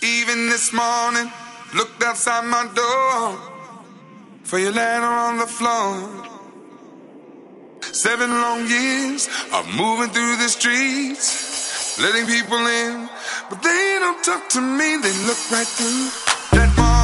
Even this morning, looked outside my door for your letter on the floor. 7 long years of moving through the streets, letting people in, but they don't talk to me. They look right through that.